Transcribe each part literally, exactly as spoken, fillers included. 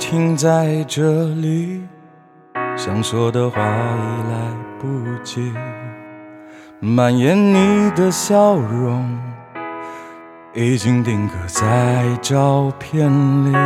停在这里，想说的话已来不及，蔓延你的笑容已经定格在照片里。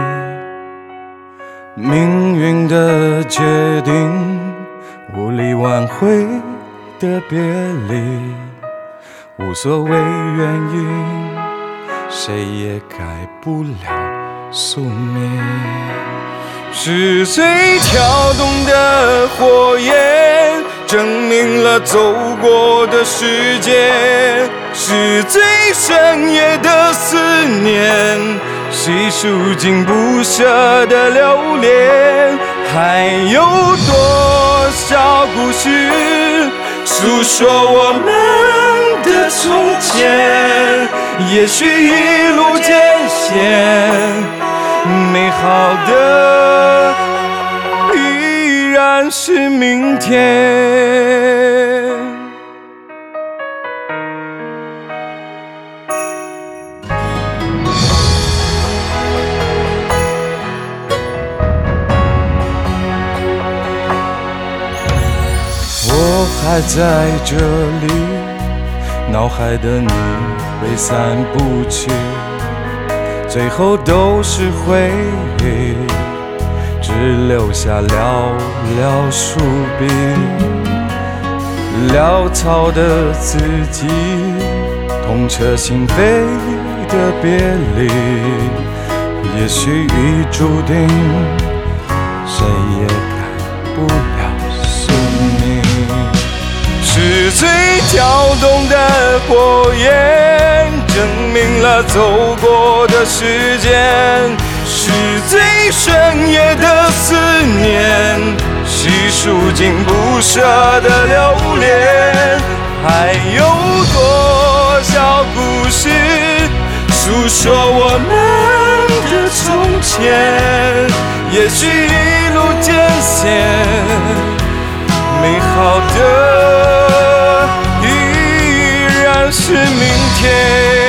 命运的决定，无力挽回的别离，无所谓原因，谁也改不了宿命。是最跳动的火焰，证明了走过的时间，是最深夜的思念，细数尽不舍的留恋。还有多少故事诉说我们的从前，也许一路艰险，美好的依然是明天。我还在这里，脑海的你挥散不去，最后都是回忆，只留下寥寥数笔，潦草的自己，痛彻心扉的别离，也许已注定，谁也改不了宿命。是最跳动的火焰，证明了走过的时间，是最深夜的思念，细数尽不舍的留恋。还有多少故事诉说我们的从前，也许一路艰险，美好的依然是明天。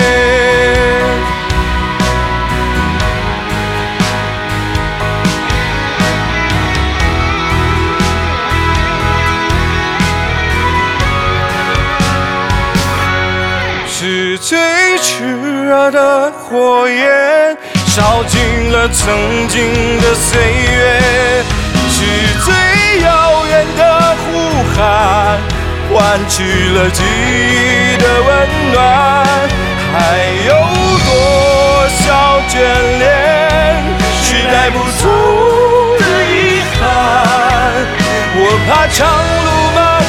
是最炽热的火焰，烧尽了曾经的岁月，是最遥远的呼喊，换取了记忆的温暖。还有多少眷恋，是带不走的遗憾。我怕长路漫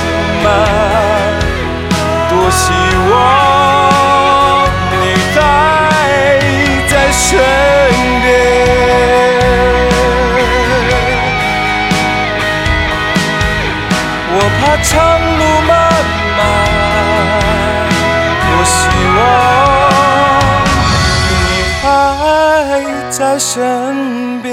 漫，多希望你还在身边。我怕长路漫漫，多希望你还在身边。